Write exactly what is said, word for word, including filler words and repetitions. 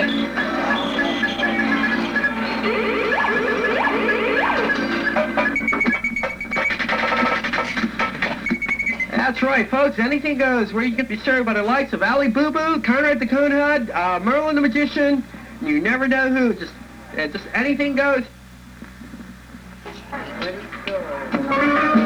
That's right, folks. Anything goes. Where you can be served by the likes of Ali Boo Boo, Conrad the Conehead, uh, Merlin the Magician. You never know who. Just, uh, just anything goes.